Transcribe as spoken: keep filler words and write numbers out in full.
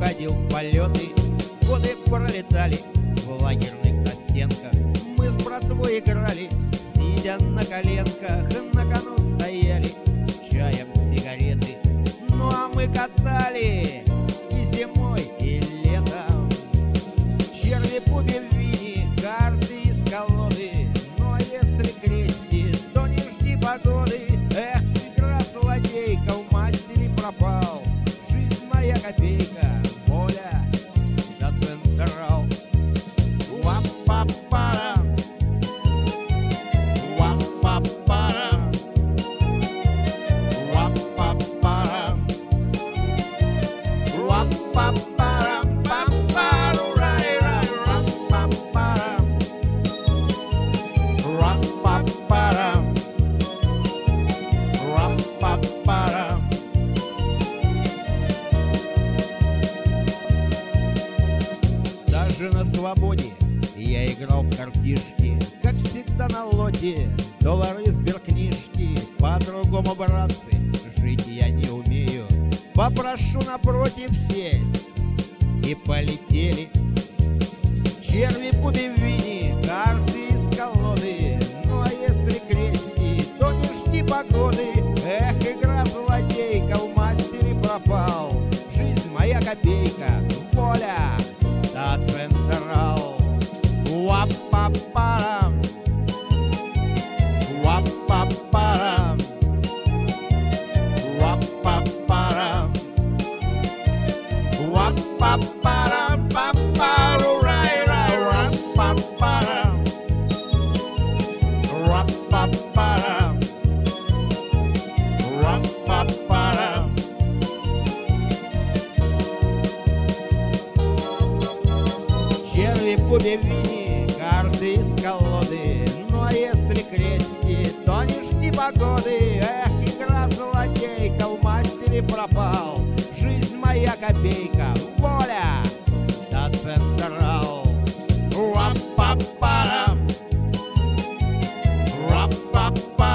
уходил в полеты. Годы пролетали в лагерных застенках. Мы с братвой играли, сидя на коленках. На кону стояли чаем сигареты. Ну а мы катали и зимой, и летом. Черви, пуби в вине, карты из колоды. Ну а если крестит, то не жди погоды. Эх, игра злодейка, в мастере пропал. Жизнь моя копейка, воля за централ. Уа-па-пара, уа-па-пара, уа-па-пара, уа-па-пара, пам-пару, рай-рай, уа-па-пара, уа-па-пара, уа-па-пара. Даже на свободе я играл в картишки, как всегда на лоте, доллары, сберкнижки. По-другому, братцы, жить я не умею. Попрошу напротив сесть, и полетели. Черви, пуби в вине, карты из колоды. Ну а если крестить, то не жди погоды. Эх, игра злодейка, в мастере пропал. Жизнь моя копейка, воля за централ. Уа-па-пара, уа-па-пара, уа-па-пара, уа-па-пара, пам-пару, рай-рай, уа-па-пара, уа-па-пара, уа-па-пара. Черви, пуби в вине, карты из колоды. Ну а если крестит, то не жди погоды. Эх, игра злодейка, в мастере пропал. Жизнь моя копейка, воля за централ. Уа-па-пара, уа-па-пара.